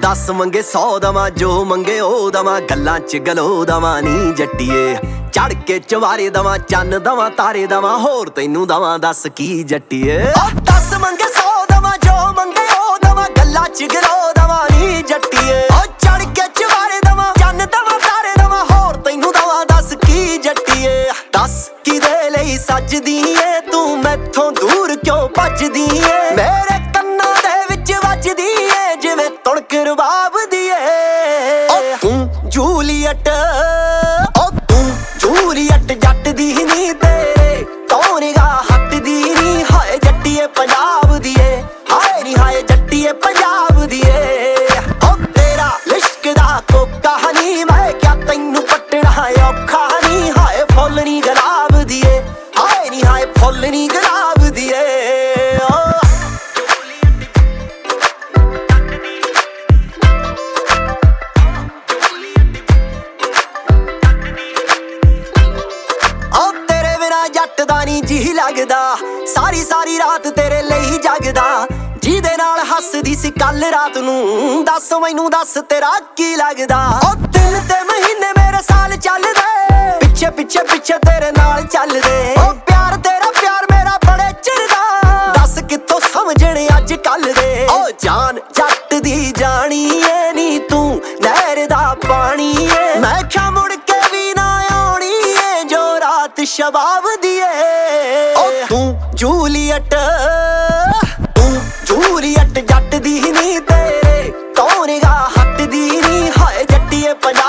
10 ਮੰਗੇ 100 ਦਵਾਂ, ਜੋ ਮੰਗੇ ਉਹ ਦਵਾਂ, ਗੱਲਾਂ ਚ ਗਲੋ ਦਵਾਂ ਨੀ ਜੱਟੀਏ। ਚੜ ਕੇ ਚਵਾਰੇ ਦਵਾਂ, ਚੰਨ ਦਵਾਂ, ਤਾਰੇ ਦਵਾਂ, ਹੋਰ ਤੈਨੂੰ ਦਵਾਂ ਦੱਸ ਕੀ ਜੱਟੀਏ। 10 ਮੰਗੇ 100 ਦਵਾਂ, ਜੋ ਮੰਗੇ ਉਹ ਦਵਾਂ, ਗੱਲਾਂ ਚ ਗਲੋ ਦਵਾਂ ਨੀ ਜੱਟੀਏ। ਚੜ ਕੇ ਚਵਾਰੇ ਦਵਾਂ, ਚੰਨ ਦਵਾਂ, ਤਾਰੇ ਦਵਾਂ, ਹੋਰ ਤੈਨੂੰ ਦਵਾਂ ਦੱਸ ਕੀ ਜੱਟੀਏ। ਦੱਸ ਕਿਦੇ ਲਈ ਸੱਜਦੀ ਏ ਤੂੰ, ਮੈਥੋਂ ਦੂਰ ਕਿਉਂ ਭੱਜਦੀ ਏ। ਮੇਰੇ ਕੰਨਾਂ ਦੇ ਵਿੱਚ ਵੱਜਦੀ ਏ ਜਿਵੇਂ ਤੁਣਕ ਰਬਾਬ ਦੀ ਏ। ਓ ਤੂੰ ਜੂਲੀਅਟ, ਓ ਤੂੰ ਜੂਲੀਅਟ ਜੱਟ ਦੀ ਨੀ, ਤੇਰੇ ਤੋਂ ਨਿਗਾਹ ਹੱਟਦੀ ਨੀ। ਹਾਏ ਜੱਟੀਏ ਪੰਜਾਬ ਦੀ ਏ, ਹਾਏ ਨੀ ਹਾਏ ਜੱਟੀਏ ਪੰਜਾਬ ਦੀ ਏ। ਓ ਤੇਰਾ ਲਿਸ਼ਕ ਦਾ ਕੋਕਾ ਨੀ, ਮੈਂ ਕਿਆ ਤੈਨੂੰ ਪੱਟਣਾ ਔਖਾ ਨੀ। ਹਾਏ ਫੁੱਲ ਨੀ ਗੁਲਾਬ ਦੀ ਏ, ਹਾਏ ਨੀ ਹਾਏ ਫੁੱਲ ਨੀ ਗੁਲਾਬ ਦੀ ਏ। ਜੱਟ ਦਾ ਨੀ ਜੀ ਲੱਗਦਾ, ਸਾਰੀ ਸਾਰੀ ਰਾਤ ਤੇਰੇ ਲਈ ਜਗਦਾ। ਜਿਹਦੇ ਨਾਲ ਹੱਸਦੀ ਸੀ ਕੱਲ ਰਾਤ ਨੂੰ, ਦੱਸ ਮੈਨੂੰ ਦੱਸ ਤੇਰਾ ਕੀ ਲੱਗਦਾ। ਉਹ ਦਿਨ ਤੇ ਮਹੀਨੇ ਮੇਰੇ ਸਾਲ ਚੱਲਦੇ, ਪਿੱਛੇ ਪਿੱਛੇ ਪਿੱਛੇ ਤੇਰੇ ਨਾਲ ਚੱਲਦੇ। ਉਹ ਪਿਆਰ ਤੇਰਾ ਪਿਆਰ ਮੇਰਾ ਬੜੇ ਚਿਰ ਦਾ, ਦੱਸ ਕਿੱਥੋਂ ਸਮਝਣੇ ਅੱਜ ਕੱਲ ਦੇ। ਉਹ ਜਾਨ ਜੱਟ ਦੀ ਜਾਣੀ ਏ ਨੀ ਤੂੰ, ਨਹਿਰ ਦਾ ਪਾਣੀ ਏ। ਮੈਂ ਕਿਹਾ ਮੁੜ ਕੇ ਵੀ ਨਾ ਆਉਣੀ ਏ ਜੋ ਰਾਤ ਸ਼ਬਾਬ ਦੀ ਏ। ਓ ਤੂੰ ਜੂਲੀਅਟ, ਤੂੰ ਜੂਲੀਅਟ ਜੱਟ ਦੀ ਨੀ, ਤੇਰੇ ਤੋਂ ਨਿਗਾਹ ਹੱਟਦੀ ਨੀ। ਹਾਏ ਜੱਟੀਏ ਪੰਜਾਬ